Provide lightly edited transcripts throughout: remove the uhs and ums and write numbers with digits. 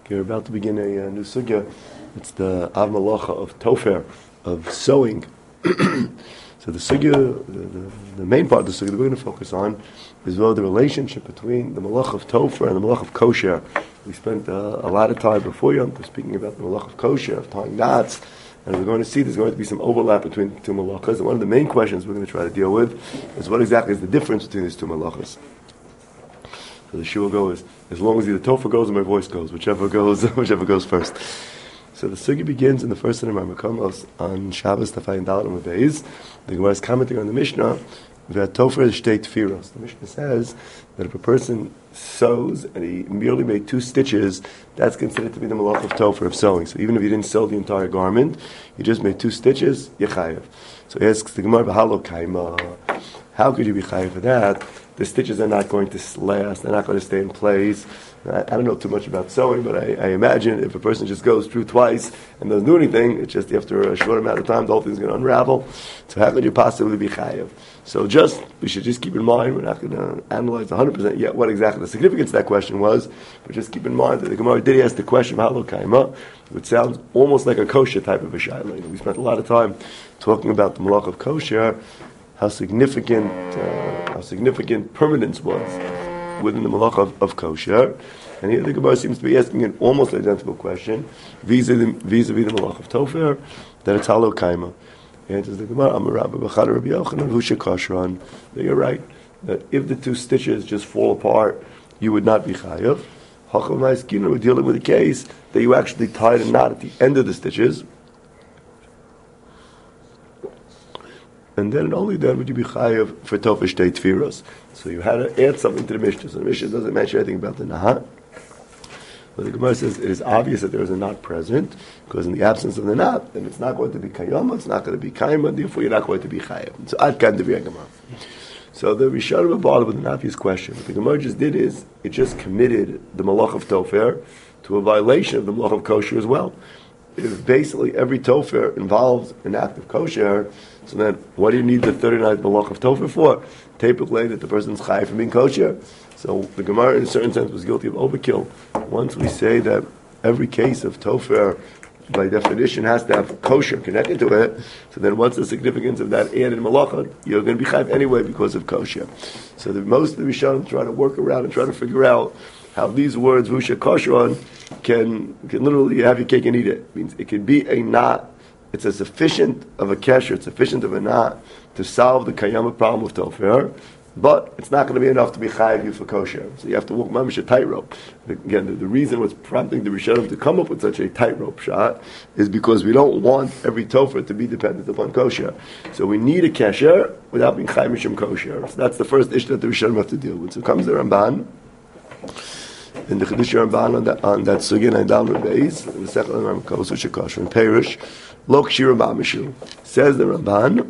Okay, we're about to begin a new sugya. It's the Av Malacha of Tofer, of sewing. So the sugya, the main part of the sugya that we're going to focus on is the relationship between the Malach of Tofer and the Malach of Kosher. We spent a lot of time before Yom Tov speaking about the Malach of Kosher, of tying knots, and we're going to see there's going to be some overlap between the two Malachas. And one of the main questions we're going to try to deal with is what exactly is the difference between these two Malachas. So the shiur goes, as long as either Tofer goes or my voice goes, whichever goes first. So the sugya begins in the first of the Mamakamos on Shabbos Tafayin Dalet Amud Beis. The Gemara is commenting on the Mishnah that Tofer is shtei tfiros. The Mishnah says that if a person sews and he merely made 2 stitches, that's considered to be the malach of Tofer of sewing. So even if you didn't sew the entire garment, you just made 2 stitches, you're chayav. So he asks the Gemara, "V'halo kaima." How could you be chayav for that? The stitches are not going to last; they're not going to stay in place. I don't know too much about sewing, but I imagine if a person just goes through twice and doesn't do anything, it's just after a short amount of time, the whole thing's going to unravel. So how could you possibly be chayav? So we should just keep in mind, we're not going to analyze 100% yet what exactly the significance of that question was, but just keep in mind that the Gemara did ask the question, "Halo kaima," which sounds almost like a kosher type of a shayla. We spent a lot of time talking about the malach of kosher, how significant permanence was within the malach of kosher. And here the Gemara seems to be asking an almost identical question, vis-a-vis the malach of tofer, that it's halo kaima. Answers the Gemara, Amar Rabba B'chad Rabbi Yochanan, Husha Kashran. You're right, that if the 2 stitches just fall apart, you would not be chayav. Hacham Ma'askina, we're dealing with a case that you actually tied a knot at the end of the stitches, and then only then would you be chayav for Tofer shtei tfiros. So you had to add something to the Mishnah. So the Mishnah doesn't mention anything about the knot. But the Gemara says it is obvious that there is a knot present, because in the absence of the knot, then it's not going to be kayama, it's not going to be kaima, therefore you're not going to be chayav. So ad kan devir Gemara. So the Rishonim brought with an obvious question. What the Gemara just did is, it just committed the malach of tofer to a violation of the malach of kosher as well. If basically every tofer involves an act of kosher, so then what do you need the 39th malach of tofer for? Typically that the person's chayav from being kosher. So the Gemara, in a certain sense, was guilty of overkill. Once we say that every case of tofer, by definition, has to have kosher connected to it, so then what's the significance of that added malacha? You're going to be chayav anyway because of kosher. So most of the Rishonim try to work around and try to figure out how these words, v'usha kosheron, can literally have your cake and eat it. It means it can be a knot. It's a sufficient of a kesher, it's sufficient of a knot to solve the kayama problem of tofer, but it's not going to be enough to be chayav you for kosher. So you have to walk mamish a tightrope. Again, the reason what's prompting the Rishonim to come up with such a tightrope shot is because we don't want every tofer to be dependent upon kosher. So we need a kesher without being chayav mishum kosher. So that's the first issue that the Rishonim have to deal with. So comes the Ramban, in the Chedush Ramban on that sugya and down the base, in the second Ramban kosher shekosher in Perish, lo kshira b'amishu. Says the Ramban.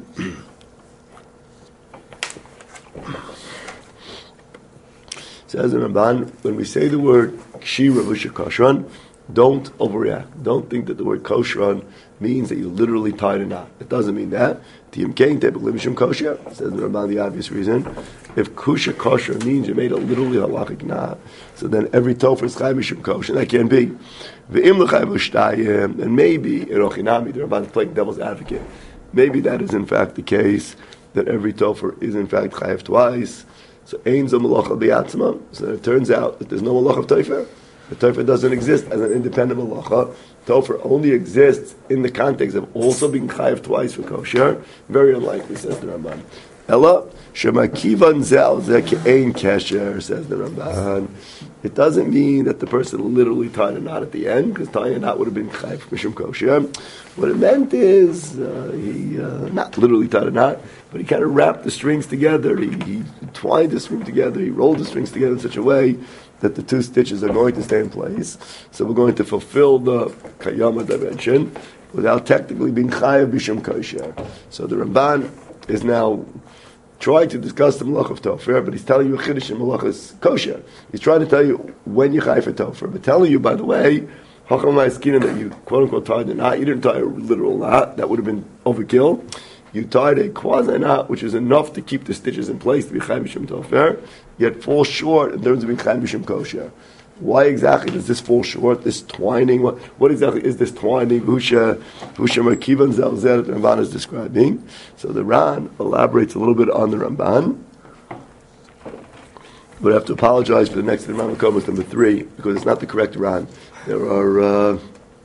Says the Ramban, when we say the word kshira v'usha kosheron, don't overreact. Don't think that the word kosheron means that you literally tied a knot. It doesn't mean that. Tiyamkein typically mishum kosher. Says the Ramban, the obvious reason. If kusha kosher means you made a literally halachic knot, so then every tofer is chai mishum kosher. That can't be. Ve'im l'chai v'shtayim, and maybe in Ochinami, the Ramban is playing devil's advocate. Maybe that is in fact the case, that every tofer is in fact chayav twice. So ein zo malacha b'yatzma. So it turns out that there's no malacha of tofer. The tofer doesn't exist as an independent malacha. Tofer only exists in the context of also being chayav twice for kosher. Very unlikely, says the Ramban. Ella shemakivan zel ze'ke'ein kesher, says the Ramban. It doesn't mean that the person literally tied a knot at the end, because tying a knot would have been chayav mishum kosher. What it meant is he not literally tied a knot, but he kind of wrapped the strings together. He twined the string together. He rolled the strings together in such a way that the 2 stitches are going to stay in place. So we're going to fulfill the kayama dimension without technically being chayav b'shem kosher. So the Ramban is now trying to discuss the malach of tofer, but he's telling you a chiddush in malachas kosher. He's trying to tell you when you chayav for tofer, but telling you, by the way, hacham ma'askina, that you quote unquote tied a knot. You didn't tie a literal knot; that would have been overkill. You tied a quasi knot, which is enough to keep the stitches in place to be chayav mishum tofer, yet falls short in terms of being chayav mishum kosher. Why exactly does this fall short? This twining. What exactly is this twining? Husha Merkivan Zalzeh that the Ramban is describing. So the Ran elaborates a little bit on the Ramban. But I have to apologize for the next Ramban Makomos number 3 because it's not the correct Ran. There are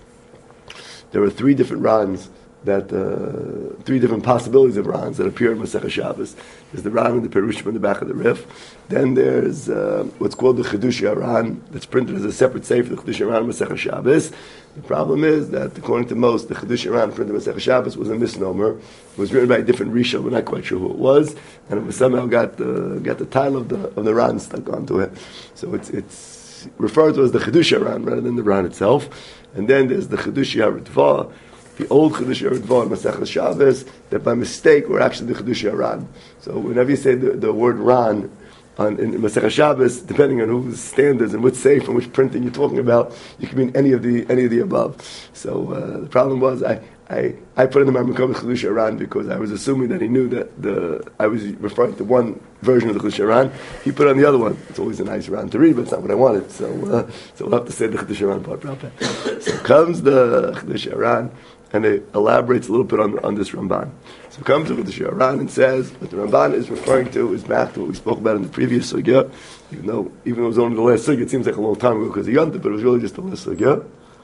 3 different Rans that 3 different possibilities of Rans that appear in Masechah Shabbos. There's the Ran in the Perushim in the back of the Rif. Then there's what's called the Chedushi Ran that's printed as a separate sefer, the Chedushi Ran Masechah Shabbos. The problem is that according to most, the Chedushi Ran printed in Masechah Shabbos was a misnomer. It was written by a different Rishon. We're not quite sure who it was, and it was somehow got the title of the Ran stuck onto it. So it's referred to as the Chedushi Ran rather than the Ran itself. And then there's the Chedushi Haritva, the old Chedushi Haritva and Masechah Shabbos, that by mistake were actually the Chedushi Ran. So whenever you say the word Ran in Masechah Shabbos, depending on whose standards and which sefer and which printing you're talking about, you can mean any of the above. So the problem was I put in the Marmakom Chedushi Ran because I was assuming that he knew that I was referring to one version of the Chedushi Ran. He put on the other one. It's always a nice Ran to read, but it's not what I wanted. So we'll have to say the Chedushi Ran part proper. So comes the Chedushi Ran, and it elaborates a little bit on this Ramban. So it comes to the Ran and says what the Ramban is referring to is back to what we spoke about in the previous sugya. Even though it was only the last sugya, it seems like a long time ago because he yonted, but it was really just the last sugya.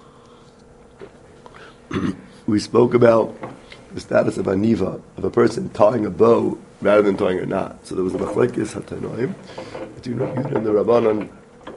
We spoke about the status of aniva, of a person tying a bow rather than tying a knot. So there was a machlekes hatanoim between Rabbi Yehuda and the Rabbanan,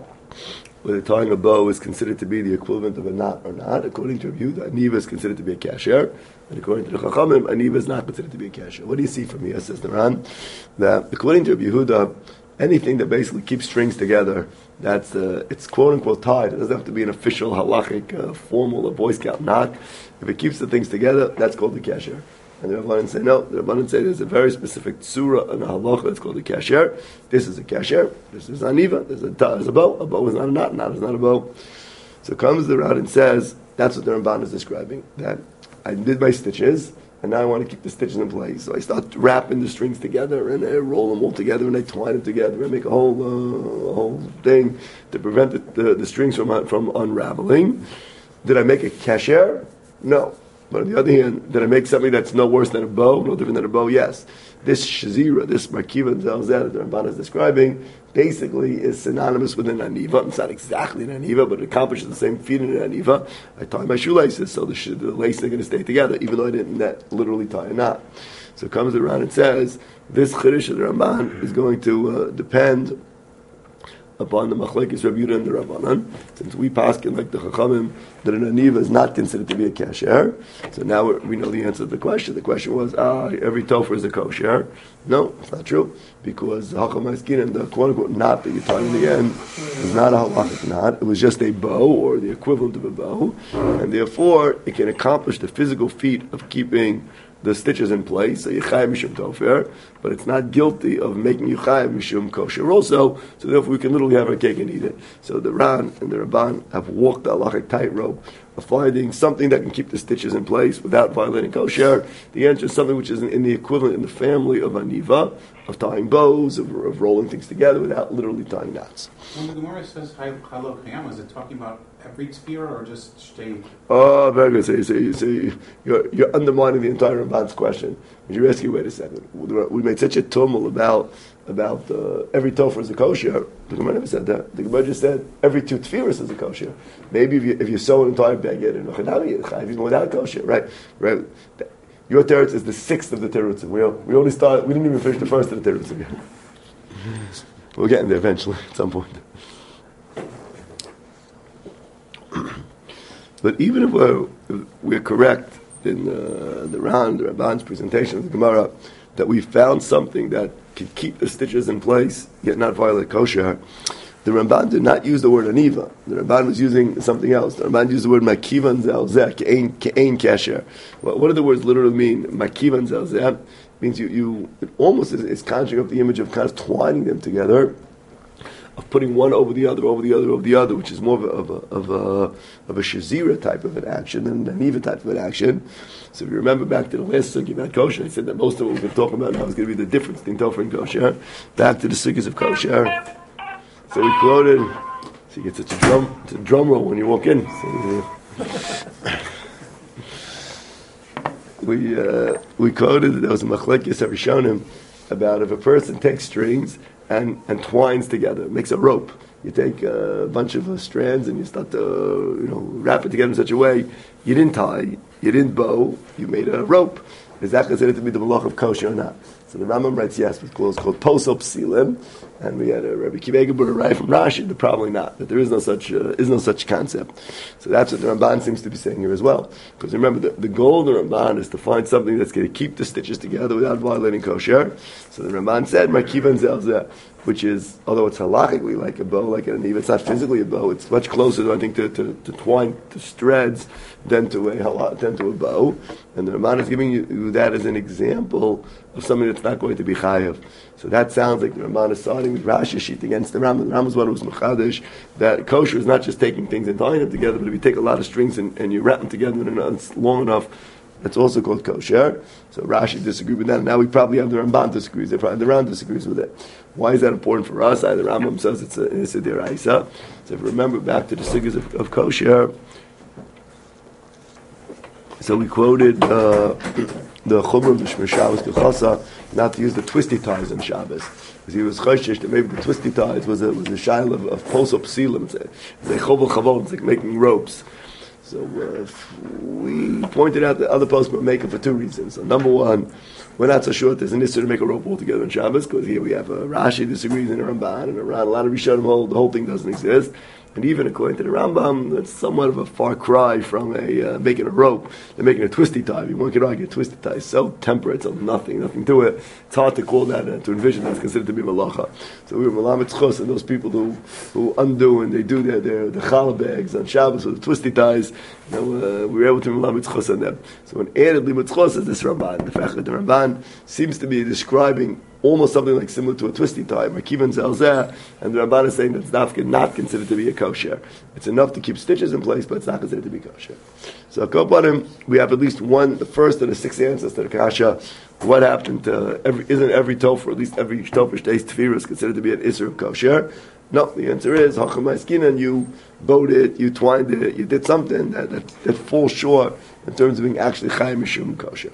whether tying a bow is considered to be the equivalent of a knot or not. According to Rabbi Yehuda, aniva is considered to be a kasher, and according to the Chachamim, aniva is not considered to be a kasher. What do you see from here? Says the Ran, that according to Rabbi Yehuda, anything that basically keeps strings together, that's it's quote unquote tied. It doesn't have to be an official halachic, formal, or Boy Scout knot. If it keeps the things together, that's called the kasher. And the Rabbanan say no. The Rabbanan say there's a very specific tzura and a halacha that's called the kasher. This is a kasher. This is aniva. There's a bow. A bow is not a knot. Knot is not a bow. So comes the Ran and says that's what the Ramban is describing. That I did my stitches, and now I want to keep the stitches in place. So I start wrapping the strings together, and I roll them all together, and I twine them together, and make a whole thing to prevent the strings from unraveling. Did I make a kasher? No. But on the other hand, did I make something that's no worse than a bow, no different than a bow? Yes. This shazira, this markiva and zalzeh that the Ramban is describing, basically is synonymous with an aniva. It's not exactly an aniva, but it accomplishes the same feat in an aniva. I tie my shoelaces, so the laces are going to stay together, even though I didn't literally tie a knot. So it comes around and says, this chiddush of the Ramban is going to depend upon the machlekes Rabbi Yehuda and the Rabbanan, since we paskin like the Chachamim that an aniva is not considered to be a kasher. So now we know the answer to the question. The question was, every topher is a kosher. No, it's not true, because Hacham and the quote unquote knot that you tie in the end is not a halachic knot. It was just a bow or the equivalent of a bow, and therefore it can accomplish the physical feat of keeping the stitches in place, so Yechayim Mishum Tofer, but it's not guilty of making Yechayim Mishum Kosher also, so therefore we can literally have our cake and eat it. So the Ran and the Rabban have walked the halachic tightrope of finding something that can keep the stitches in place without violating kosher. The answer is something which is in the equivalent in the family of aniva, of tying bows, of rolling things together without literally tying knots. When the Gemara says Chalo Kiyam, is it talking about every tefillah or just shtei? Oh, very good. So you're undermining the entire Ramban's question. But you're asking, wait a second. We made such a tumult about every topher is a kosher. The Gemara never said that. The Gemara just said every 2 tefillas is a kosher. Maybe if you sew an entire beged in even without kosher, right? Your teretz is the 6th of the terutzim. We only started. We didn't even finish the first of the terutzim yet. We're getting there eventually at some point. But even if we're correct in the Ramban's presentation of the Gemara, that we found something that could keep the stitches in place, yet not violate kosher, the Ramban did not use the word aniva. The Ramban was using something else. The Ramban used the word makivan zalzeh, ke'ein kasher. What do the words literally mean? Makivan zalzeh means it almost is conjuring up the image of kind of twining them together, of putting one over the other, which is more of a shazira type of an action than an aniva type of an action. So if you remember back to the last sugya about kosher, I said that most of what we've been talking about now is going to be the difference between topher and kosher. Back to the sugyas of kosher. So we quoted So you get such a drum roll when you walk in. So, we quoted that there was a machlekes Rishonim about if a person takes strings and twines together, makes a rope. You take a bunch of strands and you start to wrap it together in such a way. You didn't tie, you didn't bow, you made a rope. Is that considered to be the malach of kosher or not? So the Rambam writes yes, it's called posel psilim, and we had a Rabbi Kiva Eger write from Rashi that probably not, that there is no such concept. So that's what the Ramban seems to be saying here as well. Because remember, the goal of the Ramban is to find something that's going to keep the stitches together without violating kosher. So the Ramban said, "Markivan zelzeh," which is, although it's halachically like a bow, like an aniv, it's not physically a bow. It's much closer, I think, to twine, to threads than to a bow. And the Ramban is giving you that as an example of something that's not going to be chayav. So that sounds like the Ramban is starting with Rashi sheet against the Rambam. The Rambam is one who was mechadish that kosher is not just taking things and tying them together, but if you take a lot of strings and you wrap them together and it's long enough, that's also called kosher. So Rashi disagreed with that. And now we probably have the Ramban disagrees. The Rambam disagrees with it. Why is that important for us? The Rambam says it's a deraisa. So if you remember back to the sigas of kosher, so we quoted the Chumrah of the Shmir Shabbos Kechasa not to use the twisty ties on Shabbos. Because he was choshesh that maybe the twisty ties was a shail of posel psilim. It's a chovel chavon. It's like making ropes. So we pointed out that other poskim make it for two reasons. So number one, we're not so sure there's an issue to make a rope altogether on Shabbos, because here we have a Rashi disagrees in a Ramban, and around a lot of Rishonim hold the whole thing doesn't exist. And even according to the Rambam, that's somewhat of a far cry from making a rope. They're making a twisty tie. One could argue a twisty tie is so temperate, so nothing to it. It's hard to call that, to envision that's considered to be malacha. So we were malamet chos, and those people who undo and they do their challah bags on Shabbos with the twisty ties, we were able to malamet chos on them. So when added limit chos is this Ramban. The fact that the Ramban seems to be describing almost something like similar to a twisty tie, Markivan zelzeh, and the Ramban is saying that it's not considered to be a kosher. It's enough to keep stitches in place, but it's not considered to be kosher. So Kopanim, we have at least the first of the 6 answers to the kasha. What happened to isn't every tof, or at least every tofish days tefirah is considered to be an isser of kosher? No, the answer is hachamai and you bowed it, you twined it, you did something that falls short in terms of being actually chayim mishum kosher.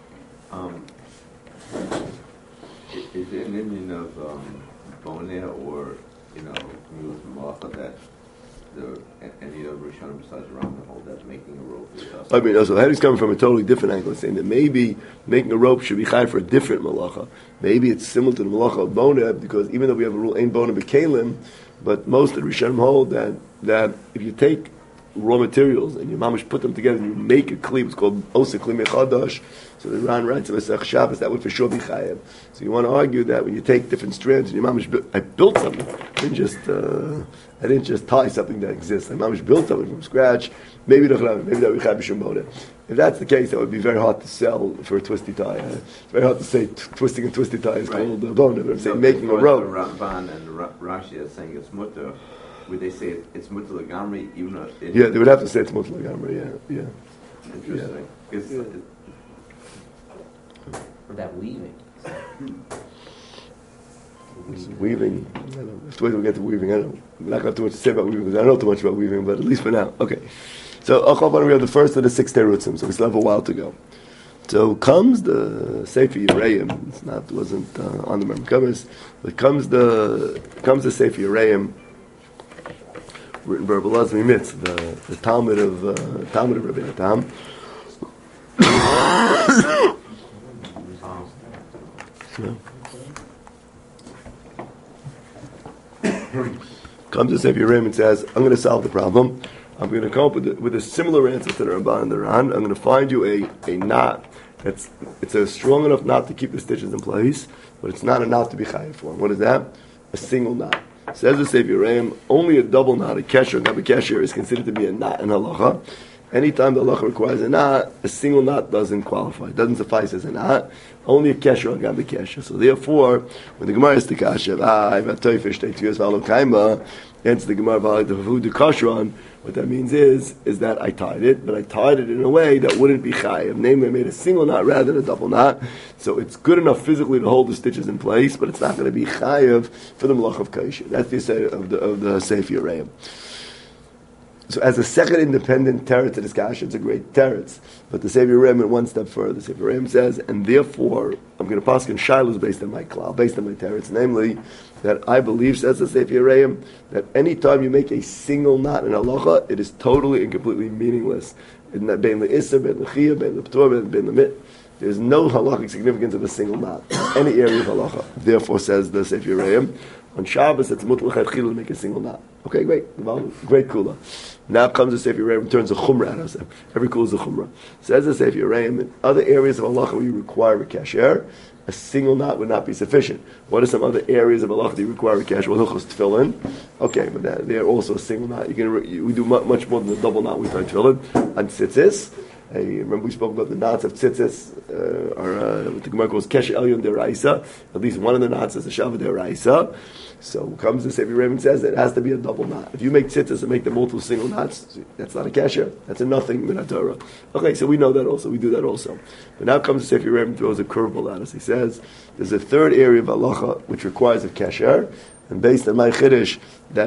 Is there an Indian of Boneh or Malacha that any of Rishonim besides Rambam hold that making a rope? I mean, so Henry's coming from a totally different angle, saying that maybe making a rope should be chayv for a different malacha. Maybe it's similar to the malacha of Boneh, because even though we have a rule, ain't Boneh b'kelim, but most of the Rishonim hold that if you take raw materials and you mamish put them together and you make a kli, it's called osa kli mechadash. So the Ran writes in Masech Shabbos that would for sure be chayev. So you want to argue that when you take different strands and you mamish I built something. I didn't just tie something that exists. I mamish built something from scratch. Maybe that would be chayev b'shum boneh. If that's the case, that would be very hard to sell for a twisty tie. It's very hard to say twisting a twisty tie is called boneh. But I'm saying making a rope. Ramban and Rashi are saying it's mutter. Would they say it's mutter legamri even though yeah, they would have to say it's mutter legamri. Yeah. Interesting. Yeah. For that weaving. Weaving. I don't know. Let's wait till we get to weaving. I'm not going to have too much to say about weaving because I don't know too much about weaving, but at least for now. Okay. So, we have the first of the 6 terutzim, so we still have a while to go. So comes the Sefer Yereim. Wasn't on the Merkavos, but comes the Sefer Yereim, written by Rabbi Elazar Mitz, the Talmud of Rabbi Natam. Comes to Sefer Yereim and says, I'm going to solve the problem. I'm going to come up with a similar answer to the Ramban and the Ran. I'm going to find you a knot. It's a strong enough knot to keep the stitches in place, but it's not a knot to be chayiv for. What is that? A single knot. Says the Sefer Yereim, only a double knot, a kesher, gabi kesher, is considered to be a knot in halacha. Anytime the halacha requires a knot, a single knot doesn't qualify. It doesn't suffice as a knot. Only a kesher on gabi kesher. So therefore, when the Gemara is the kasher, I've got toifish, take 2 years, v'alo kaima, hence the Gemara v'alo the food the kasher on, what that means is that I tied it, but I tied it in a way that wouldn't be chayiv. Namely, I made a single knot rather than a double knot. So it's good enough physically to hold the stitches in place, but it's not going to be chayiv for the malach of kasher. That's the say of the Sefer Yereim. So as a second independent teretz to this kasha, it's a great teretz. But the Sefer Yereim went one step further. The Sefer Yereim says, and therefore, I'm going to pass in shilos based on my klal, based on my teretz, namely, that I believe, says the Sefer Yereim, that any time you make a single knot in halacha, it is totally and completely meaningless. In that bein le'isser, bein le'chiyah, bein le'ptor, bein le'mit, there's no halachic significance of a single knot in any area of halacha. Therefore, says the Sefer Yereim, on Shabbos, it's mutlach chayil to make a single knot. Okay, great. Great kula. Now comes the Sefer Yereim, turns a chumrah out of himself. Every kula is a chumrah. Says the Sefer Yereim, in other areas of halacha where you require a kasher, a single knot would not be sufficient. What are some other areas of halacha that you require a kasher? Well, hilchos tefillin. Okay, but they're also a single knot. We do much more than a double knot. We tie tefillin on tzitzis. Remember we spoke about the knots of tzitzis, or what the Gemara calls kesher elyon deraisa. At least one of the knots is a shava deraisa. So comes the Sefer Yereim and says that it has to be a double knot. If you make tzitzis and make them multiple single knots, that's not a kesher. That's a nothing min haTorah. Okay, so we know that also. We do that also. But now comes the Sefer Yereim and throws a curveball at us. He says there's a third area of halacha which requires a kesher, and based on my chiddush that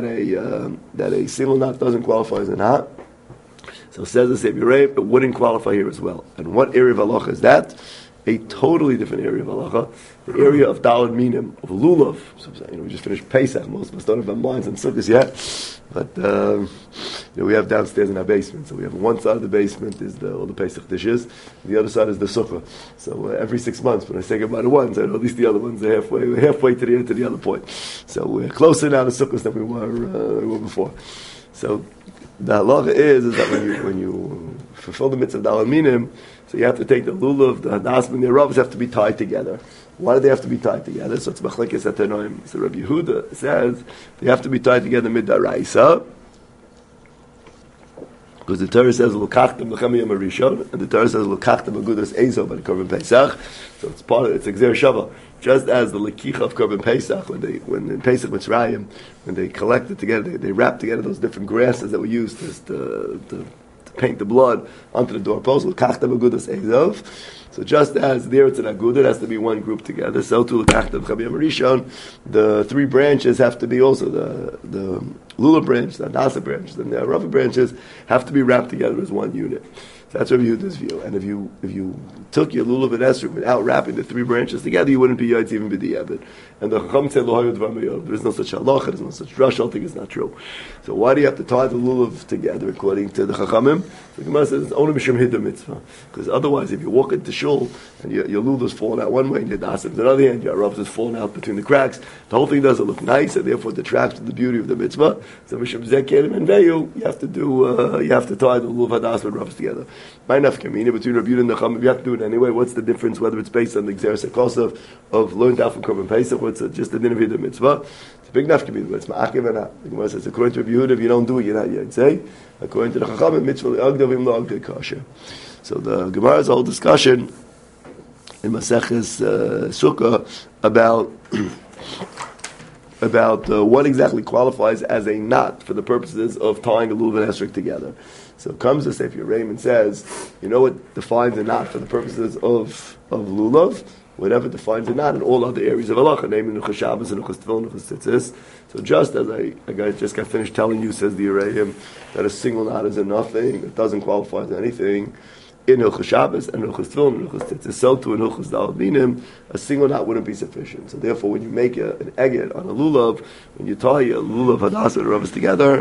a single knot doesn't qualify as a knot. So says the Sefer Yereim, it wouldn't qualify here as well. And what area of halacha is that? A totally different area of halacha, the area of daled minim, of lulav. So, we just finished Pesach. Most of us don't have wines and sukkahs yet, but we have downstairs in our basement. So we have one side of the basement is all the Pesach dishes, the other side is the sukkah. So every 6 months, when I say goodbye to ones, I know at least the other ones are halfway to the other point. So we're closer now to sukkahs than we were before. So the halacha is that when you fulfill the mitzvah of daled minim, so you have to take the lulav, the hadas, and the ravs have to be tied together. Why do they have to be tied together? So it's machlekes atanoim. So Rabbi Yehuda says they have to be tied together mid-daraisa, because the Torah says lokachtem l'chem yom harishon, and the Torah says lokachtem agudas ezo by the korban Pesach. So it's part of it's exer shava. Just as the lekicha of korban Pesach, when in Pesach Mitzrayim, when they collected together, they wrapped together those different grasses that were used to paint the blood onto the doorpost. L'kachtem agudas ezov. So just as there it's an agudah, it has to be one group together. So to l'kachtem l'chem harishon, the 3 branches have to be also the lulav branch, the nasa branch, and the rava branches have to be wrapped together as one unit. So that's Rabbi Yehuda's view. And if you took your lulav and esrog without wrapping the 3 branches together, you wouldn't be yotz even b'di'evit. And the Chacham said, lo hayod v'mayod. There is no such halacha, there is no such drush. I think it's not true. So why do you have to tie the lulav together according to the Chachamim? The Gemara says it's only b'shem hiddur mitzvah. Because otherwise, if you walk into shul and your lulav is falling out one way and your dasim is another hand, your rav is falling out between the cracks, the whole thing doesn't look nice, and therefore detracts from the beauty of the mitzvah. So b'shem zekerim and veyu, you have to tie the lulav hadas and ravs together. My nafkamina between Rabbi Yehuda and the Chachamim, you have to do it anyway. What's the difference whether it's based on the Gzeres HaKosov of learned out from Korban Pesach, or it's just a din of Hiddur mitzvah? It's a big nafkamina, but it's ma'akiv and not. The Gemara says, according to Rabbi Yehuda, if you don't do it, you're not yet. Say, according to the Chachamim, mitzvah li'agdav im lo'agdav kasher. So the Gemara's whole discussion in Maseches Sukkah about what exactly qualifies as a knot for the purposes of tying a lulav and esrog together. So comes the Sefer Yereim and says, you know what defines a knot for the purposes of lulav? Whatever defines a knot in all other areas of halacha, namely nuchas Shabbos and nuchas tefillin, nuchas tzitzis. So just as I just got finished telling you, says the Yereim, that a single knot is a nothing, it doesn't qualify as anything, in Hilchos Shabbos and Hilchos Tefillin and Hilchos Tzitzis, so too in Hilchos Daled Minim, a single knot wouldn't be sufficient. So therefore, when you make an eged on a lulav, when you tie a lulav hadas and ravas together,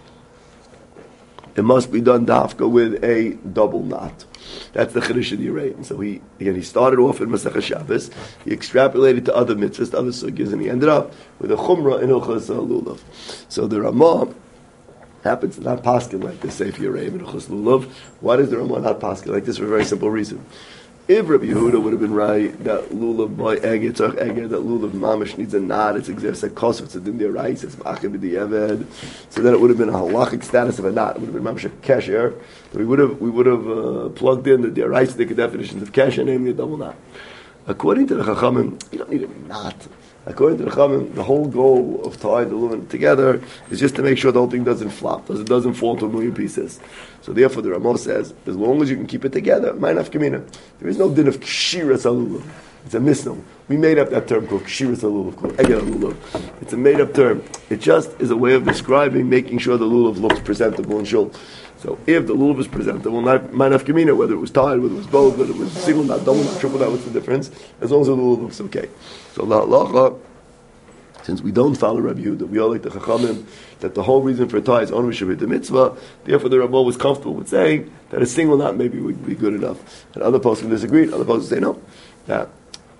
it must be done dafka with a double knot. That's the chiddush of the Yereim. So he started off in Masechah Shabbos, he extrapolated to other mitzvahs, to other sugyas, and he ended up with a chumrah in Hilchos lulav. So the Ramah happens to not paskin like this Sefer Yereim and Hilchos lulav. Why does the Ramah not paskin like this? For a very simple reason. If Rabbi Yehuda would have been right that lulav by eged tzarich eged, that lulav mamish needs a knot, it's exists a kosov, it's a din deraisa, it's ma'achiv b'di'eved, so then it would have been a halachic status of a knot. It would have been mamish a kesher. We would have plugged in the deraisa definitions of kesher, namely a double knot. According to the Chachamim, you don't need a knot. According to the Chachamim, the whole goal of tying the lulav together is just to make sure the whole thing doesn't flop, doesn't fall to a million pieces. So therefore, the Ramos says, as long as you can keep it together, ma'inaf kamina. There is no din of kshiras alulav. It's a misnomer. We made up that term called kshiras alulav, called eged alulav. It's a made-up term. It just is a way of describing making sure the lulav looks presentable and shul. So if the lulav is presentable, ma'inaf kamina, whether it was tied, whether it was both, whether it was single knot, double knot, triple knot, what's the difference? As long as the lulav looks okay. So la halacha, since we don't follow Rabbi Yehuda, we all like the Chachamim, that the whole reason for a tie is only Shabbat the mitzvah. Therefore, the Rabbah was comfortable with saying that a single knot maybe would be good enough. And other poskim disagreed. Other poskim say no. That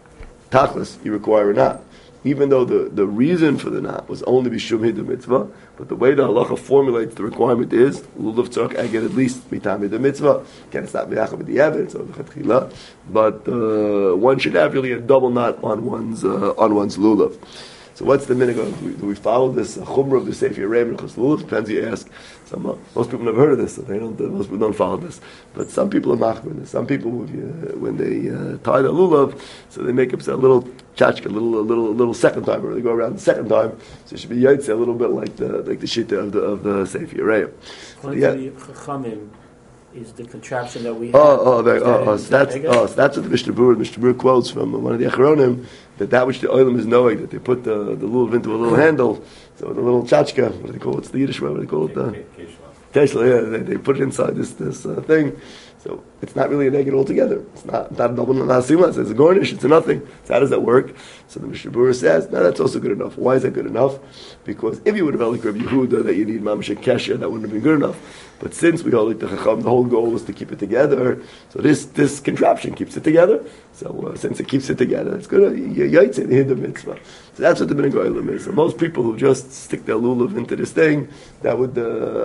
tachlis, you require a knot. Even though the reason for the knot was only b'shum hid the mitzvah, but the way the halacha formulates the requirement is lulav tzarich eged at least mitam the mitzvah. Again, it's not b'yachav b'di'eved, so l'chatchila, but one should have really a double knot on one's lulav. So what's the minhag? Do we follow this chumrah of the Sefer Yereim and Chas Depends. You ask. Most people never heard of this, so most people don't follow this. But some people are machmir. Some people, when they tie the lulav, so they make up a little chachka, a little second time, or they go around the second time. So it should be yaitze a little bit like the shita of the Sefer Yereim. According to the Chachamim, is the contraption that we have. So that's what the Mishnah Berurah quotes from one of the Acharonim, that which the oilam is knowing, that they put the lulav into a little handle, so the little chachka, what do they call it? What's the Yiddish word? What do they call it? Keshla, yeah, they put it inside this thing. So it's not really a neged altogether. It's not a double nasima. It's a garnish. It's a nothing. So how does that work? So the Mishnah Berurah says, no, that's also good enough. Why is that good enough? Because if you would have held like Rabbi Yehuda that you need mamash and kesher, that wouldn't have been good enough. But since we hold like the Chacham, the whole goal is to keep it together. So this contraption keeps it together. So since it keeps it together, it's good. Yaitze the hid the mitzvah. So that's what the minhag oilam is. So most people who just stick their lulav into this thing, that would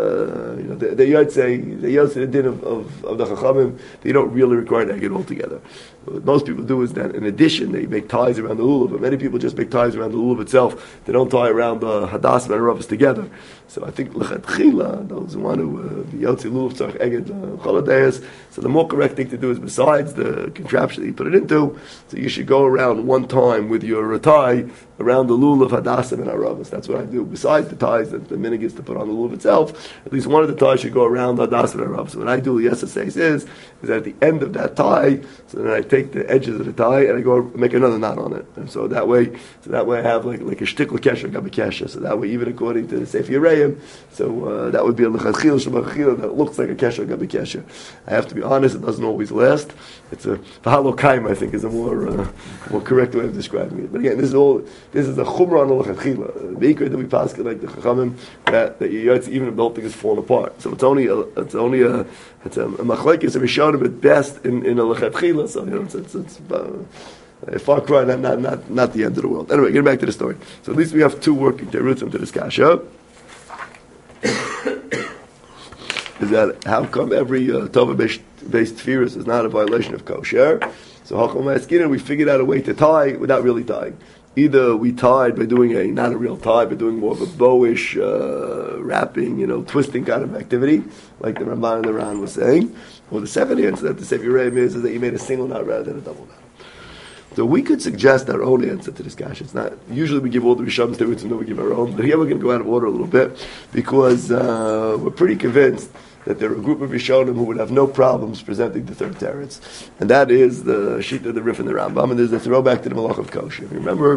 they yaitze the din of the Chachamim. They don't really require to get all together. What most people do is that in addition they make ties around the lulav, but many people just make ties around the lulav itself. They don't tie around the hadas and ravas together. So I think l'chatchila, those who want to be yotzi lulav tzarich eged choladeis. So the more correct thing to do is, besides the contraption that you put it into, so you should go around one time with your tie around the lulav hadasim and aravas. That's what I do. Besides the ties that the minhag is to put on the lulav itself, at least one of the ties should go around hadasim and aravas. So what I do, yes, is that at the end of that tie, so then I take the edges of the tie and I go make another knot on it. And so that way I have like a shtickle kesher, gabi kesher. So that way, even according to the Sefer Yereim, so that would be a l'chadchil shemachil that looks like a kesher, gabi kesher. I have to be honest; it doesn't always last. It's a v'halokaim, I think, is a more correct way of describing it. But again, this is a chumrah on the l'chadchila. The ikra that we pass like the chachamim that even if the whole thing is falling apart. So it's only a machlekes of Rishonim at best in a lechatchila. So it's a far cry, not the end of the world. Anyway, getting back to the story. So at least we have two working terutzim to this kasha. Is that how come every tova based tefirus is not a violation of kosher? So Hacham Maskina, we figured out a way to tie without really tying. Either we tied by doing not a real tie, but doing more of a bowish wrapping, twisting kind of activity, like the Ramban and the Ran was saying. Or the second answer that the Sefer Yereim is that you made a single knot rather than a double knot. So we could suggest our own answer to this kasha. It's not usually we give all the Rishonim terutzim, no we give our own. But here we're going to go out of order a little bit because we're pretty convinced that there are a group of Rishonim who would have no problems presenting the third teretz, and that is the Shita, the Rif, and the Rambam, and there's the throwback to the Malach of Kosher. Remember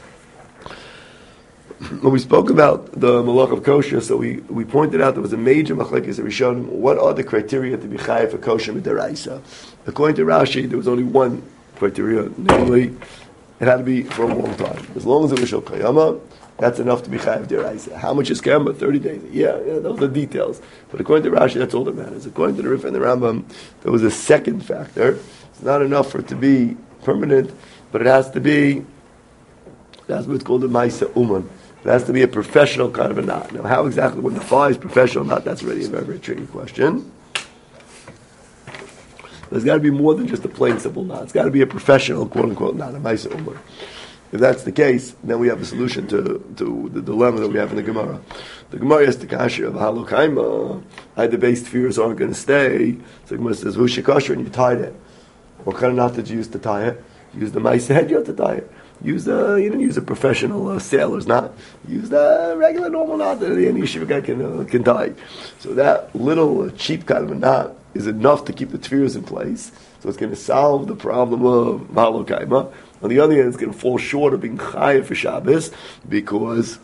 when we spoke about the Malach of Kosher, so we pointed out there was a major machlekes of Rishonim. What are the criteria to be chayav for kosher midaraisa? According to Rashi, there was only one criteria, namely, it had to be for a long time. As long as it was shel kayama, that's enough to be chayav deraisa. How much is kayama? 30 days. Yeah, those are the details. But according to Rashi, that's all that matters. According to the Rif and the Rambam, there was a second factor. It's not enough for it to be permanent, but it has to be, that's what's called a maisa uman. It has to be a professional kind of a knot. Now, how exactly one defines professional knot, that's already a very, very tricky question. There's got to be more than just a plain simple knot. It's got to be a professional, quote unquote, knot, a Maisa Umar. If that's the case, then we have a solution to the dilemma that we have in the Gemara. The Gemara has the kasha of Halo Kaima. The base fears aren't going to stay. So the Gemara says, "Who's shekasher?" And you tied it. What kind of knot did you use to tie it? Use the Maisa head to tie it. You didn't use a professional sailor's knot. You used a regular normal knot that any yeshiva guy can tie. So that little cheap kind of a knot is enough to keep the tefillas in place. So it's going to solve the problem of Halo Kaima. On the other hand, it's going to fall short of being chayav for Shabbos because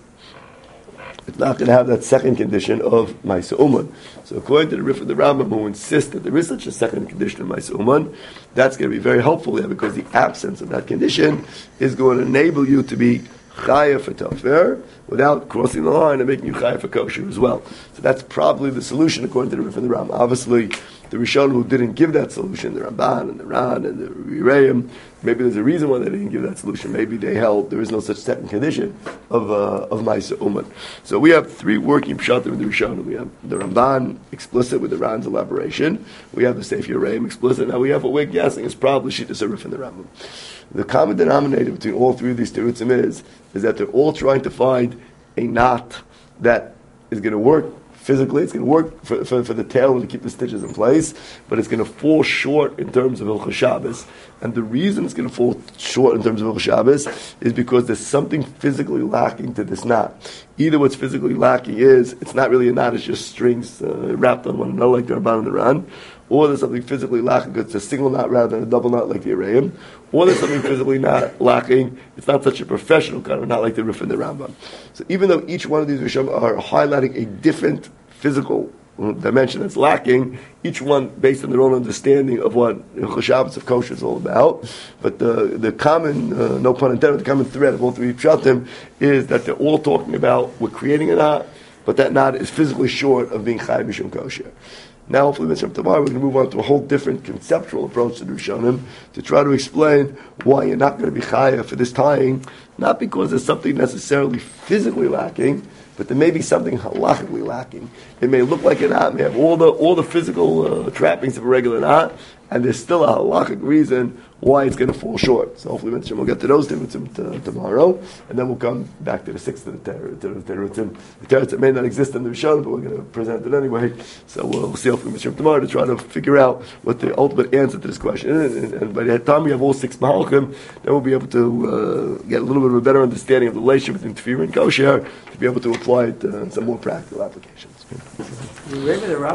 it's not going to have that second condition of Maisa Uman. So according to the Rif of the Rambam, who insists that there is such a second condition of Maisa Uman, that's going to be very helpful there because the absence of that condition is going to enable you to be chayav for Tofer without crossing the line and making you chayav for kosher as well. So that's probably the solution according to the Rif of the Rambam. Obviously, the Rishon who didn't give that solution, the Ramban and the Ran and the Rereim, maybe there's a reason why they didn't give that solution. Maybe they held there is no such second condition of Maisa Uman. So we have three working pshatim in the Rishon. We have the Ramban explicit with the Ran's elaboration. We have the Sefer Rereim explicit. Now we have what we're guessing is probably Shittas Arif in the Rambam. The common denominator between all three of these terutzim is that they're all trying to find a knot that is going to work. Physically, it's going to work for the tail to keep the stitches in place, but it's going to fall short in terms of Hilchos Shabbos. And the reason it's going to fall short in terms of Hilchos Shabbos is because there's something physically lacking to this knot. Either what's physically lacking is, it's not really a knot, it's just strings wrapped on one another like the Ramban and the Ran, or there's something physically lacking because it's a single knot rather than a double knot like the Rereim, or there's something physically not lacking, it's not such a professional kind of knot like the Rif and the Rambam. So even though each one of these Rishon are highlighting a different physical dimension that's lacking, each one based on their own understanding of what Shabbos of kosher is all about. But the common, no pun intended, the common thread of all three pshatim is that they're all talking about we're creating a knot, but that knot is physically short of being chai mishum kosher. Now, hopefully, tomorrow we're going to move on to a whole different conceptual approach to the Rishonim to try to explain why you're not going to be chayav for this tying, not because there's something necessarily physically lacking, but there may be something halachically lacking. It may look like a knot, may have all the physical trappings of a regular knot, and there's still a halachic reason why it's going to fall short. So hopefully we'll get to those terutzim tomorrow, and then we'll come back to the sixth of the terutzim. The terutzim may not exist in the Rishon, but we're going to present it anyway. So we'll see hopefully tomorrow to try to figure out what the ultimate answer to this question is. And by the time we have all six mahalchim, then we'll be able to get a little bit of a better understanding of the relationship between tefillah and kosher to be able to apply it in some more practical applications.